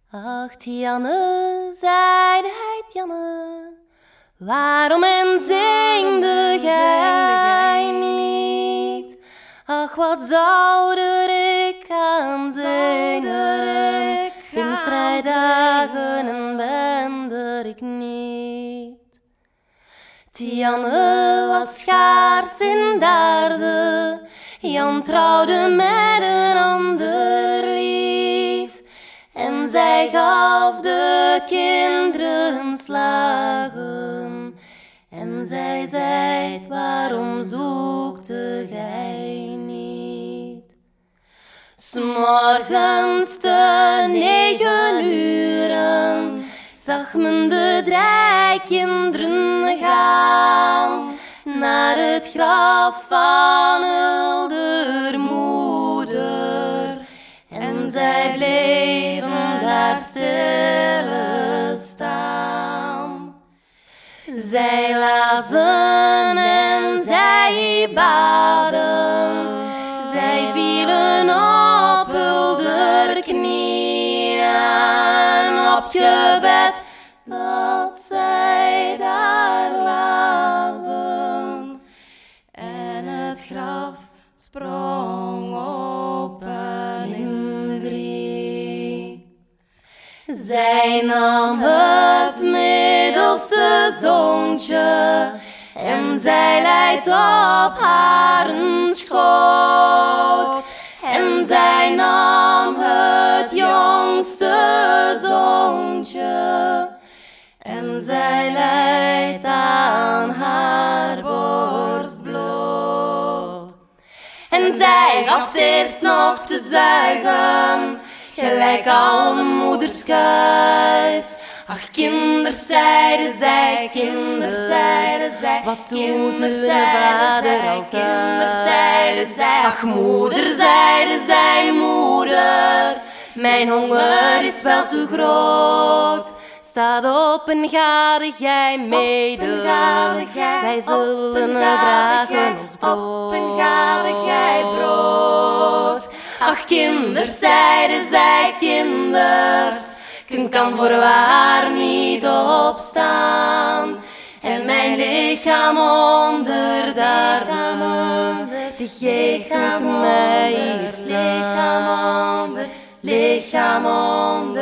Ach, Janne, zeide hij Janne, waarom en zingde gij niet? Ach, wat zou ik aan zingen, in strijddagen en bender ik niet. Janne was schaars in daarde, Jan trouwde met een ander lief. En zij gaf de kinderen slagen. En zij zeid, waarom zoekte gij niet? 'S morgens te 9 uren zag men de 3 kinderen gaan naar het graf van Hulder moeder. En zij bleven daar stille staan. Zij lazen en zij baden. Zij vielen op Hulder knieën op het gebed dat zij daar lazen. En het graf sprong open in 3. Zij nam het middelste zoontje en zij leidt op haar schoot. En zij nam het jongste zoontje en zij leidt aan haar borst bloot. En zij gaf eerst nog te zuigen, gelijk alle moeders kuis. Ach, kinders, zeiden zij, wat doet uw vader al thuis? Zeiden zij, ach, moeder, zeiden zij, moeder, mijn honger is wel te groot. Staat op en ga gij mede, wij zullen vragen ons brood. Op en ga gij brood. Ach, kinders, zeiden zij, kinders, ik kan voorwaar niet opstaan. En mijn lichaam onder daarna, de geest doet mij hier staan. Lichaam onder